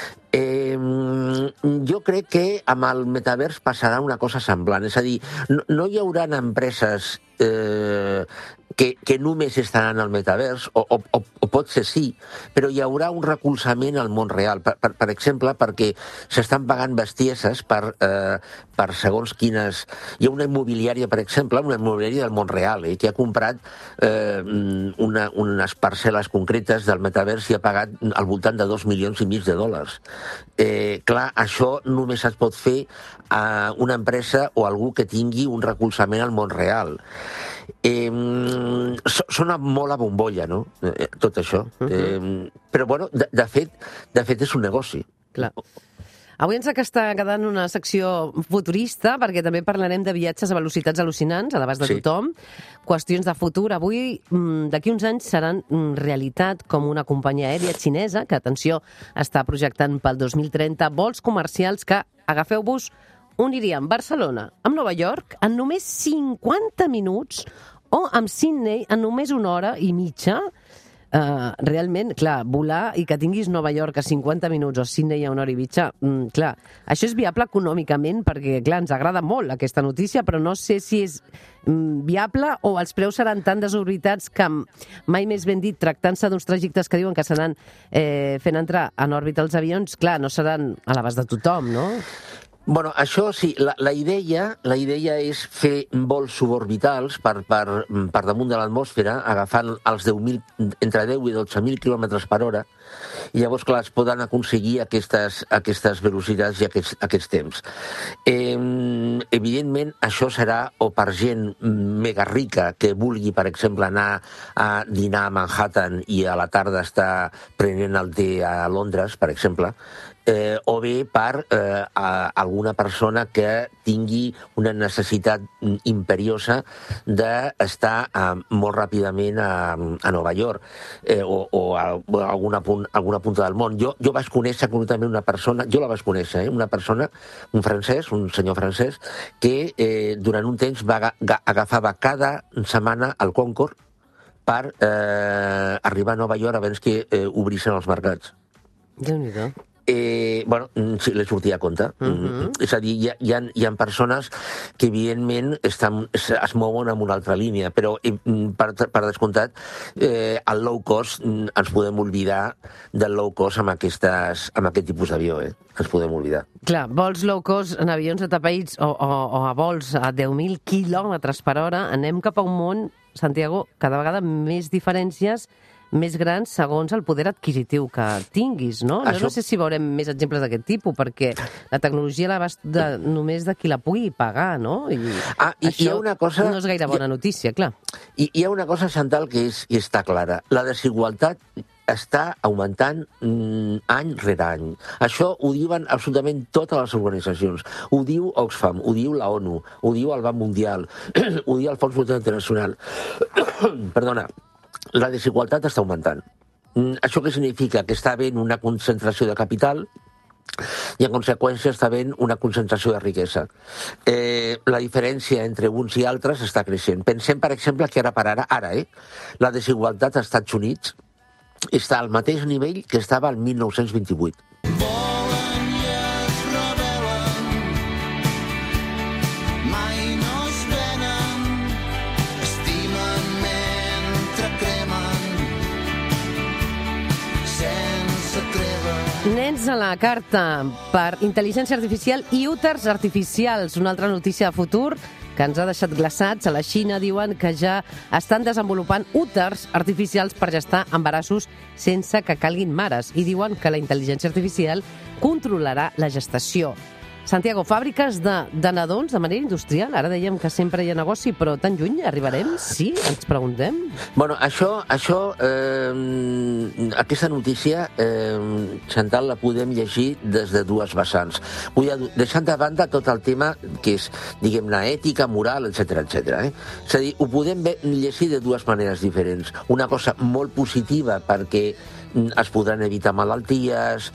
Jo crec que amb el metavers passarà una cosa semblant. És a dir, no hi haurà empreses que només estaran al metavers, o potser sí, però hi haurà un recolzament al món real. Per exemple, perquè s'estan pagant bestieses per segons quines... Hi ha una immobiliària, per exemple, una immobiliària del món real, que ha comprat unes parcel·les concretes del metavers i ha pagat al voltant de $2,5 milions. Clar, això només es pot fer a una empresa o algú que tingui un recolzament al món real. Sona molt a bombolla, no?, tot això. Però, bueno, de fet és un negoci. Clar. Avui ens està quedant una secció futurista, perquè també parlarem de viatges a velocitats al·lucinants, a l'abast de tothom, qüestions de futur. Avui, d'aquí uns anys, seran realitat com una companyia aèria xinesa, que, atenció, està projectant pel 2030 vols comercials que, agafeu-vos, unirien Barcelona amb Nova York en només 50 minuts o amb Sydney en només 1 hora i mitja. realment, clar, volar i que tinguis Nova York a 50 minuts o Sydney a 1 hora i mitja, clar, això és viable econòmicament perquè, clar, ens agrada molt aquesta notícia, però no sé si és viable o els preus seran tan desorbitats que mai més ben dit, tractant-se d'uns trajectes que diuen que seran fent entrar en òrbita els avions, clar, no seran a l'abast de tothom, no? Bueno, això sí, la idea és fer vols suborbitals per damunt de l'atmosfera, agafant els entre 10 i 12.000 km per hora, i llavors, clar, es poden aconseguir aquestes velocitats i aquests temps. Evidentment, això serà o per gent mega rica que vulgui, per exemple, anar a dinar a Manhattan i a la tarda estar prenent el té a Londres, per exemple, o bé per alguna persona que tingui una necessitat imperiosa d'estar molt ràpidament a Nova York o a alguna punta del món. Jo vaig conèixer concretament una persona, un francès, un senyor francès, que durant un temps agafava cada setmana el Concorde per arribar a Nova York abans que obrissin els mercats. Déu-n'hi-do. Bueno, sí, li sortia a compte. És a dir, hi ha persones que, evidentment, es mouen en una altra línia, però, per descomptat, el low cost ens podem oblidar del low cost amb aquest tipus d'avió, ens podem oblidar. Clar, vols low cost en avions de tapaïts o a vols a 10.000 km per hora, anem cap a un món, Santiago, cada vegada més diferències, més grans segons el poder adquisitiu que tinguis, no? No sé si veurem més exemples d'aquest tipus, perquè la tecnologia l'abast només de qui la pugui pagar, no? I això no és gaire bona notícia, clar. I hi ha una cosa, Chantal, que està clara. La desigualtat està augmentant any rere any. Això ho diuen absolutament totes les organitzacions. Ho diu Oxfam, ho diu la ONU, ho diu el Banc Mundial, ho diu el Fons Monetari Internacional. Perdona. La desigualtat està augmentant. Això què significa? Que està havent una concentració de capital i, en conseqüència, està havent una concentració de riquesa. La diferència entre uns i altres està creixent. Pensem, per exemple, que ara, la desigualtat als Estats Units està al mateix nivell que estava el 1928. Nens a la carta per intel·ligència artificial i úters artificials. Una altra notícia de futur que ens ha deixat glaçats. A la Xina diuen que ja estan desenvolupant úters artificials per gestar embarassos sense que calguin mares. I diuen que la intel·ligència artificial controlarà la gestació. Santiago, fàbriques de nadons de manera industrial. Ara dèiem que sempre hi ha negoci, però tan lluny arribarem? Sí? Ens preguntem? Bueno, aquesta notícia, Chantal, la podem llegir des de dues vessants. Deixant de banda tot el tema que és, diguem-ne, ètica, moral, etc. És a dir, ho podem llegir de dues maneres diferents. Una cosa molt positiva perquè es podran evitar malalties,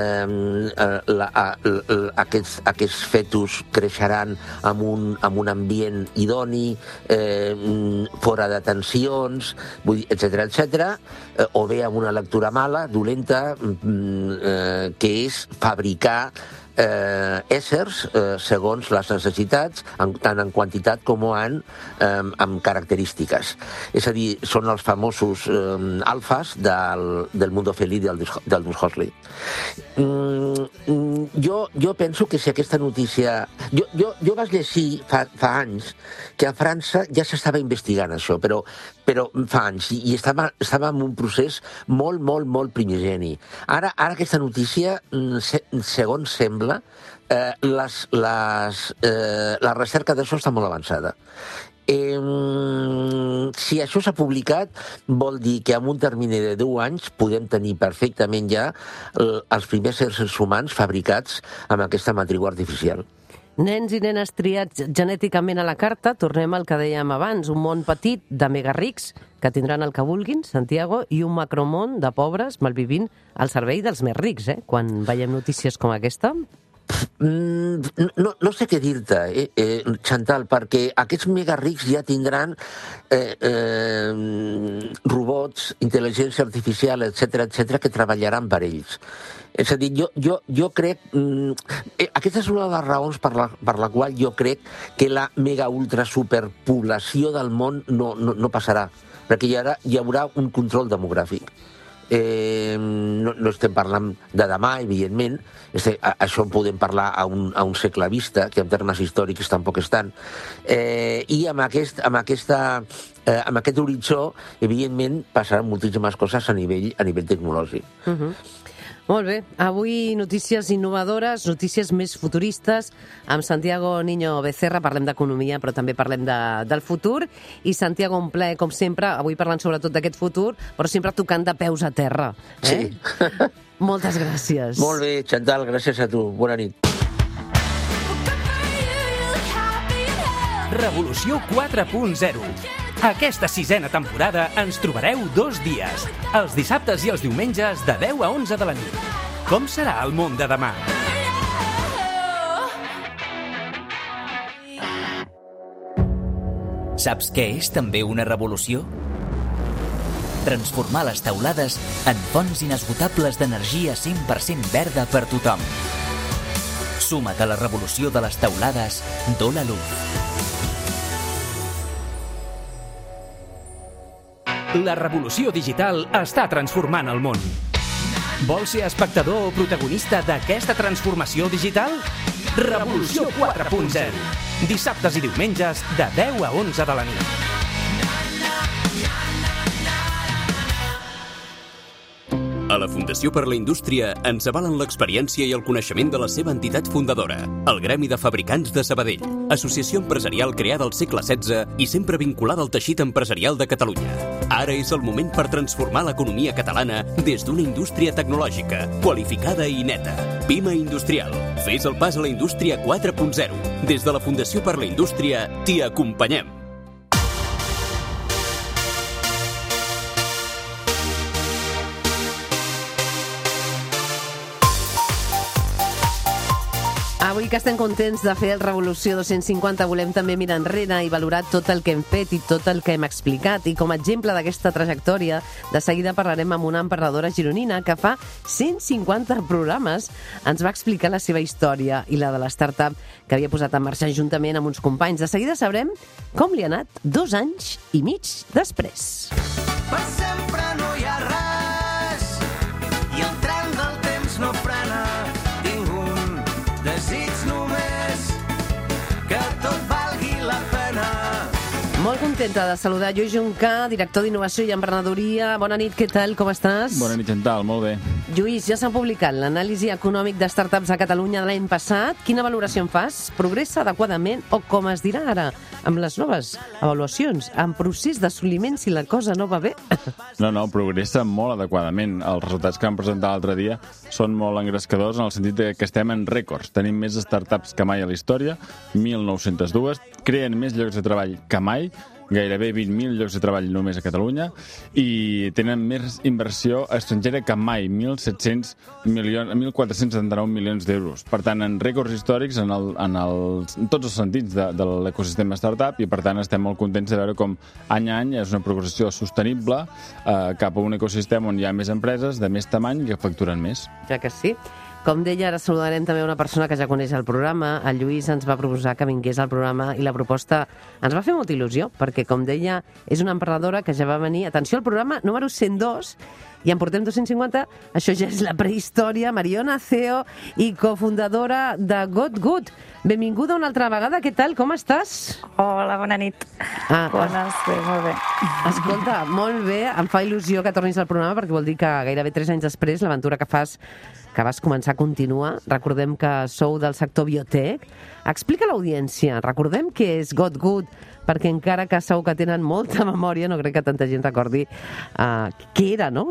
aquests fetus creixeran en un ambient idoni, fora de tensions, etc. O bé amb una lectura mala, dolenta, que és fabricar éssers segons les necessitats, tant en quantitat com en característiques. És a dir, són els famosos alfas del Mundo Feliz del Aldous Huxley. Jo penso que si aquesta notícia... Jo vaig llegir fa anys que a França ja s'estava investigant això, però fa anys, i estava en un procés molt primigeni. Ara aquesta notícia, segons sembla, la recerca d'això està molt avançada. Si això s'ha publicat, vol dir que en un termini de 10 anys podem tenir perfectament ja els primers éssers humans fabricats amb aquesta matriu artificial. Nens i nenes triats genèticament a la carta, tornem al que dèiem abans, un món petit de megarics que tindran el que vulguin, Santiago, i un macromón de pobres malvivint al servei dels més rics, quan veiem notícies com aquesta. No sé què dir-te, Chantal, perquè aquests mega rics ja tindran robots, intel·ligència artificial, etc que treballaran per ells. És a dir, jo crec... Aquesta és una de les raons per la qual jo crec que la mega ultra superpoblació del món no passarà, perquè hi haurà un control demogràfic. No estem parlant de demà, evidentment, això en podem parlar a un segle vista, que en termes històrics tampoc estan, i amb aquest horitzó, evidentment, passaran moltíssimes coses a nivell tecnològic. Molt bé. Avui notícies innovadores, notícies més futuristes. Amb Santiago Niño Becerra parlem d'economia, però també parlem del futur. I Santiago, un plaer, com sempre, avui parlant sobretot d'aquest futur, però sempre tocant de peus a terra. Sí. Moltes gràcies. Molt bé, Chantal, gràcies a tu. Bona nit. Revolució 4.0. Aquesta 6a temporada ens trobareu 2 dies, els dissabtes i els diumenges de 10 a 11 de la nit. Com serà el món de demà? Saps què és també una revolució? Transformar les teulades en fonts inesgotables d'energia 100% verda per tothom. Suma't a la revolució de les teulades d'Ola Luz. La revolució digital està transformant el món. Vols ser espectador o protagonista d'aquesta transformació digital? Revolució 4.0. Dissabtes i diumenges de 10 a 11 de la nit. A la Fundació per la Indústria ens avalen l'experiència i el coneixement de la seva entitat fundadora, el Gremi de Fabricants de Sabadell, associació empresarial creada al segle XVI i sempre vinculada al teixit empresarial de Catalunya. Ara és el moment per transformar l'economia catalana des d'una indústria tecnològica, qualificada i neta. Pima Industrial. Fes el pas a la indústria 4.0. Des de la Fundació per la Indústria t'hi acompanyem. Avui que estem contents de fer el Revolució 250, volem també mirar enrere i valorar tot el que hem fet i tot el que hem explicat. I com a exemple d'aquesta trajectòria, de seguida parlarem amb una emprenedora gironina que fa 150 programes ens va explicar la seva història i la de l'startup que havia posat en marxa juntament amb uns companys. De seguida sabrem com li ha anat 2 anys i mig després. Per sempre no hi ha res i el tren del temps no frena. Desig només que tot valgui la pena. Molt contenta de saludar Lluís Juncà, director d'Innovació i Emprenedoria. Bona nit, què tal, com estàs? Bona nit, Chantal, molt bé. Lluís, ja s'ha publicat l'anàlisi econòmic de startups a Catalunya de l'any passat. Quina valoració en fas? Progressa adequadament o, com es dirà ara, amb les noves avaluacions, en procés d'assoliment si la cosa no va bé? No, progressa molt adequadament. Els resultats que vam presentar l'altre dia són molt engrescadors en el sentit que estem en rècords. Tenim més startups que mai a la història, 1.902, creen més llocs de treball que mai, gairebé 20.000 llocs de treball només a Catalunya, i tenen més inversió estrangera que mai, 1.479 milions d'euros. Per tant, en rècords històrics en tots els sentits de l'ecosistema startup, i per tant estem molt contents de veure com any a any és una progressió sostenible cap a un ecosistema on hi ha més empreses de més tamany que facturen més. Ja que sí. Com deia, ara saludarem també una persona que ja coneix el programa. El Lluís ens va proposar que vingués al programa i la proposta ens va fer molta il·lusió, perquè, com deia, és una emprenedora que ja va venir, atenció, al programa número 102, i en portem 250, això ja és la prehistòria. Mariona CEO i cofundadora de Got Good. Benvinguda una altra vegada, què tal, com estàs? Hola, bona nit. Bones, bé, molt bé. Escolta, molt bé, em fa il·lusió que tornis al programa perquè vol dir que gairebé 3 anys després l'aventura que fas, que vas començar a continuar. Recordem que sou del sector biotech. Explica a l'audiència, recordem què és Got Good, perquè encara que segur que tenen molta memòria, no crec que tanta gent recordi què era, no?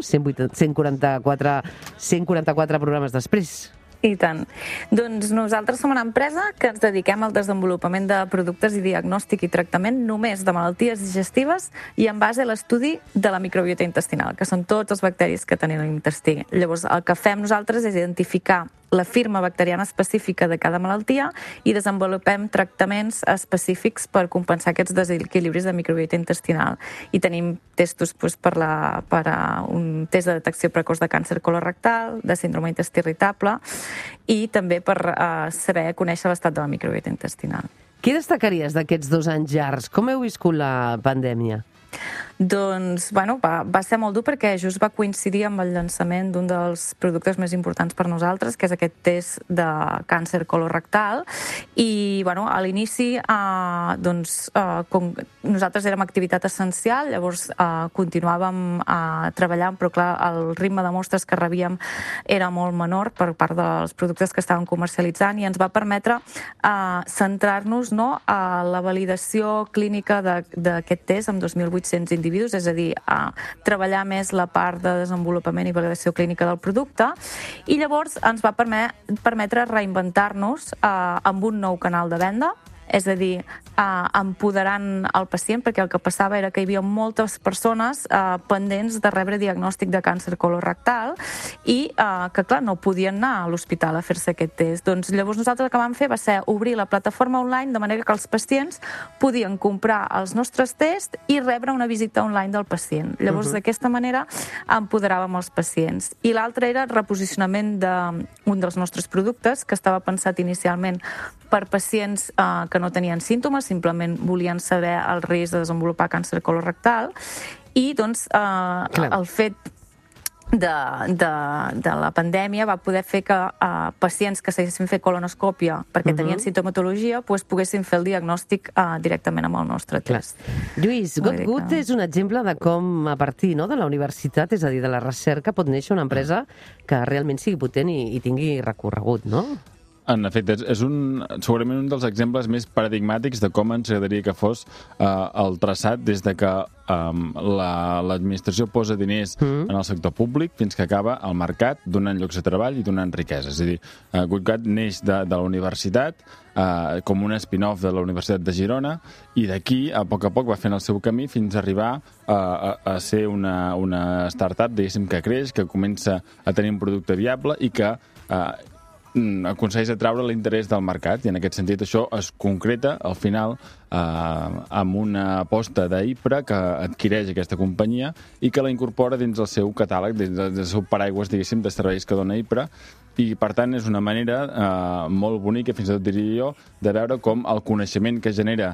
144 programes després. I tant. Doncs nosaltres som una empresa que ens dediquem al desenvolupament de productes i diagnòstic i tractament només de malalties digestives i en base a l'estudi de la microbiota intestinal, que són tots els bacteris que tenim a l'intestí. Llavors, el que fem nosaltres és identificar la firma bacteriana específica de cada malaltia i desenvolupem tractaments específics per compensar aquests desequilibris de microbiota intestinal. I tenim testos per un test de detecció precoç de càncer colorectal, de síndrome intestí irritable i també per saber conèixer l'estat de la microbiota intestinal. Què destacaries d'aquests 2 anys llargs? Com heu viscut la pandèmia? Doncs, va ser molt dur perquè just va coincidir amb el llançament d'un dels productes més importants per nosaltres, que és aquest test de càncer colorectal. I, a l'inici, com nosaltres érem activitat essencial, llavors continuàvem treballant, però clar, el ritme de mostres que rebíem era molt menor per part dels productes que estaven comercialitzant i ens va permetre centrar-nos a la validació clínica d'aquest test amb 2.800 individus, és a dir, treballar més la part de desenvolupament i validació clínica del producte, i llavors ens va permetre reinventar-nos amb un nou canal de venda, és a dir, empoderant el pacient, perquè el que passava era que hi havia moltes persones pendents de rebre diagnòstic de càncer colorectal i que, clar, no podien anar a l'hospital a fer-se aquest test. Doncs llavors nosaltres el que vam fer va ser obrir la plataforma online de manera que els pacients podien comprar els nostres tests i rebre una visita online del pacient. Llavors, d'aquesta manera, empoderàvem els pacients. I l'altre era el reposicionament d'un dels nostres productes, que estava pensat inicialment per pacients que no tenien símptomes, simplement volien saber el risc de desenvolupar càncer colorectal, i doncs el fet de la pandèmia va poder fer que pacients que s'haguessin fet colonoscòpia perquè tenien sintomatologia poguessin fer el diagnòstic directament amb el nostre test. Lluís, GotGood és un exemple de com a partir de la universitat, és a dir, de la recerca, pot néixer una empresa que realment sigui potent i tingui recorregut, no? En efecte, és segurament un dels exemples més paradigmàtics de com ens agradaria que fos el traçat des de que l'administració posa diners en el sector públic fins que acaba al mercat donant llocs de treball i donant riquesa. És a dir, GoodGuard neix de la universitat com un spin-off de la Universitat de Girona i d'aquí, a poc va fent el seu camí fins a arribar a ser una startup, diguéssim, que creix, que comença a tenir un producte viable i que aconsegueix atraure l'interès del mercat, i en aquest sentit això es concreta al final amb una aposta d'Ipra que adquireix aquesta companyia i que la incorpora dins el seu catàleg, dins el seu paraigües, diguéssim, de serveis que dona Ipra, i per tant és una manera molt bonica, fins i tot diria jo, de veure com el coneixement que genera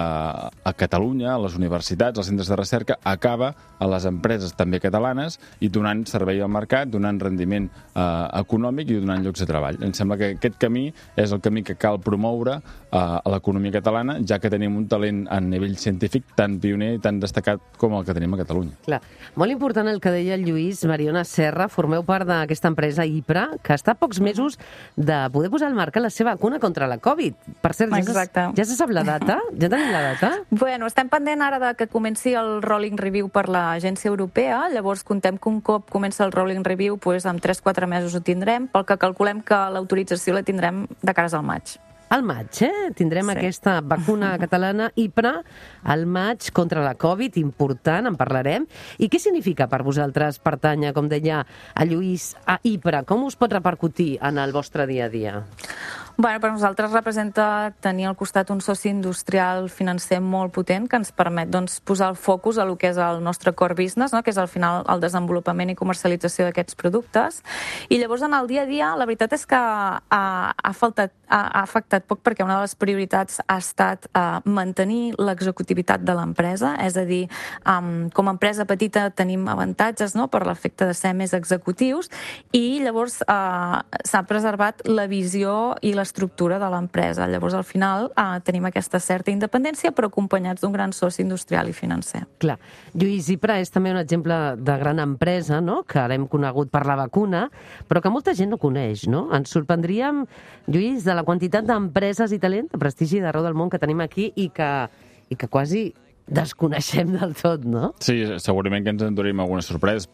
a Catalunya, a les universitats, als centres de recerca, acaba a les empreses també catalanes i donant servei al mercat, donant rendiment econòmic i donant llocs de treball. Em sembla que aquest camí és el camí que cal promoure a l'economia catalana, ja que tenim un talent a nivell científic tan pioner i tan destacat com el que tenim a Catalunya. Clar. Molt important el que deia el Lluís. Mariona Serra, formeu part d'aquesta empresa Ipra, que està a pocs mesos de poder posar al mercat la seva vacuna contra la Covid. Per cert, ja se sap la data? Ja tenim la data? Bueno, estem pendent ara de que comenci el rolling review per l'Agència Europea, llavors contem que un cop comença el rolling review, en 3-4 mesos ho tindrem, pel que calculem que l'autorització la tindrem de cares al maig. Al maig, tindrem aquesta vacuna catalana Ipra al maig contra la Covid, important, en parlarem. I què significa per vosaltres pertànyer, com deia el Lluís, a Ipra? Com us pot repercutir en el vostre dia a dia? Bueno, per nosaltres representa tenir al costat un soci industrial financer molt potent que ens permet posar el focus a lo que és el nostre core business, que és al final el desenvolupament i comercialització d'aquests productes. I llavors en el dia a dia la veritat és que ha afectat poc perquè una de les prioritats ha estat mantenir l'executivitat de l'empresa, és a dir, com a empresa petita tenim avantatges per l'efecte de ser més executius i llavors s'ha preservat la visió i l'estructura de l'empresa. Llavors, al final, tenim aquesta certa independència, però acompanyats d'un gran soci industrial i financer. Clar. Lluís, Ipra és també un exemple de gran empresa, que ara hem conegut per la vacuna, però que molta gent no coneix, no? Ens sorprendríem, Lluís, de la quantitat d'empreses i talent de prestigi d'arreu del món que tenim aquí i que quasi desconeixem del tot, no? Sí, segurament que ens endurim algunes sorpreses, però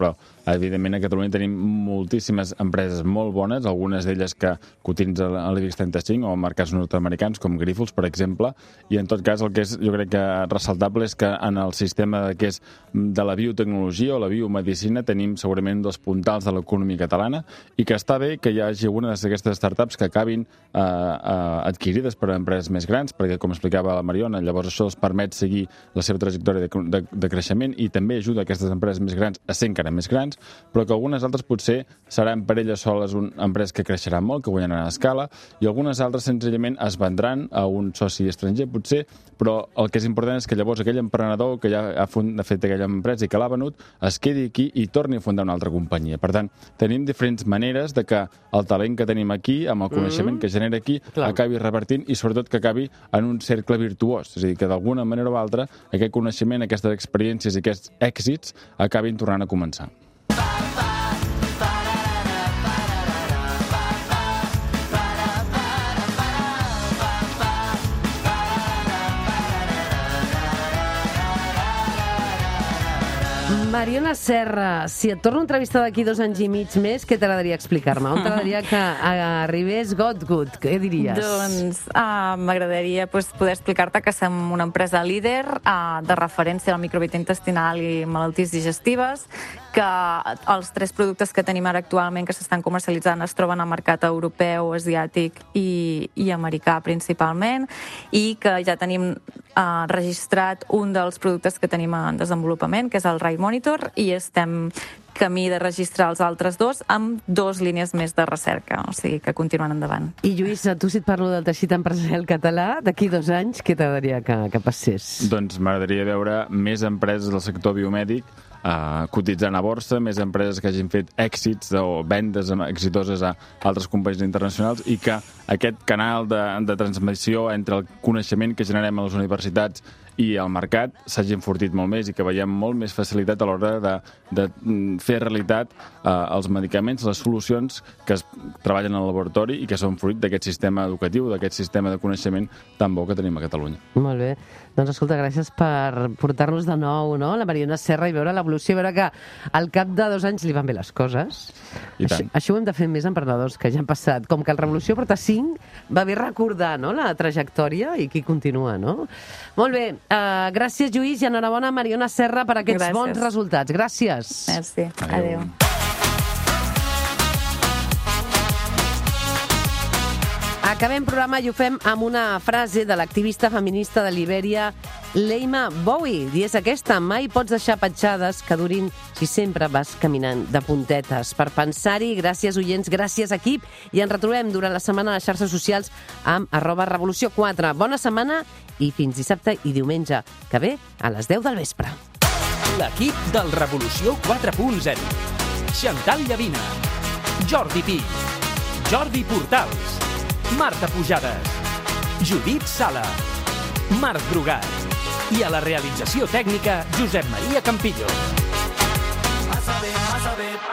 Evidentment, a Catalunya tenim moltíssimes empreses molt bones, algunes d'elles que cotitzen a l'IBEX 35 o a mercats nord-americans, com Grifols, per exemple, i en tot cas el que és, jo crec que ressaltable és que en el sistema que és de la biotecnologia o la biomedicina tenim segurament dels puntals de l'economia catalana i que està bé que hi hagi algunes d'aquestes startups que acabin adquirides per empreses més grans, perquè, com explicava la Mariona, llavors això els permet seguir la seva trajectòria de creixement i també ajuda aquestes empreses més grans a ser encara més grans, però que algunes altres potser seran per elles soles empreses que creixeran molt, que guanyaran a escala, i algunes altres senzillament es vendran a un soci estranger, potser, però el que és important és que llavors aquell emprenedor que ja ha fet aquella empresa i que l'ha venut es quedi aquí i torni a fundar una altra companyia. Per tant, tenim diferents maneres de que el talent que tenim aquí, amb el coneixement que genera aquí, acabi revertint i sobretot que acabi en un cercle virtuós. És a dir, que d'alguna manera o altra aquest coneixement, aquestes experiències i aquests èxits acabin tornant a començar. Mariona Serra, si et torno a entrevistar d'aquí 2 anys i mig més, què t'agradaria explicar-me? On t'agradaria que arribés Godgood? Què diries? Doncs m'agradaria poder explicar-te que som una empresa líder de referència a la microbiota intestinal i malalties digestives, que els 3 productes que tenim ara actualment que s'estan comercialitzant es troben al mercat europeu, asiàtic i americà principalment, i que ja tenim registrat un dels productes que tenim en desenvolupament, que és el Rai Monitor, i estem camí de registrar els altres 2 amb 2 línies més de recerca, o sigui que continuen endavant. I Lluís, tu si et parlo del teixit empresarial català, d'aquí 2 anys, què t'agradaria que passés? Doncs m'agradaria veure més empreses del sector biomèdic cotitzant a borsa, més empreses que hagin fet èxits o vendes exitoses a altres companyies internacionals i que aquest canal de transmissió entre el coneixement que generem a les universitats i el mercat s'hagi enfortit molt més i que veiem molt més facilitat a l'hora de fer realitat els medicaments, les solucions que es treballen al laboratori i que són fruit d'aquest sistema educatiu, d'aquest sistema de coneixement tan bo que tenim a Catalunya. Molt bé. Doncs escolta, gràcies per portar-nos de nou la Mariona Serra i veure l'evolució, veure que al cap de 2 anys li van bé les coses. I tant. Això ho hem de fer més emprenedors que ja han passat. Com que el Revolució porta 5, va bé recordar la trajectòria i qui continua, no? Molt bé. Gràcies, Lluís, i enhorabona, Mariona Serra, per aquests bons resultats. Gràcies. Merci. Adéu. Acabem programa i ho fem amb una frase de l'activista feminista de Libèria, Leima Bowie. I és aquesta: mai pots deixar petjades que durin si sempre vas caminant de puntetes. Per pensar-hi, gràcies oients, gràcies equip, i ens retrobem durant la setmana a les xarxes socials amb @Revolució4. Bona setmana i fins dissabte i diumenge, que ve a les 10 del vespre. L'equip del Revolució 4.0. Xantal Llavina, Jordi Pi, Jordi Portals, Marta Pujades, Judit Sala, Marc Brugat i a la realització tècnica Josep Maria Campillo. Massa bé,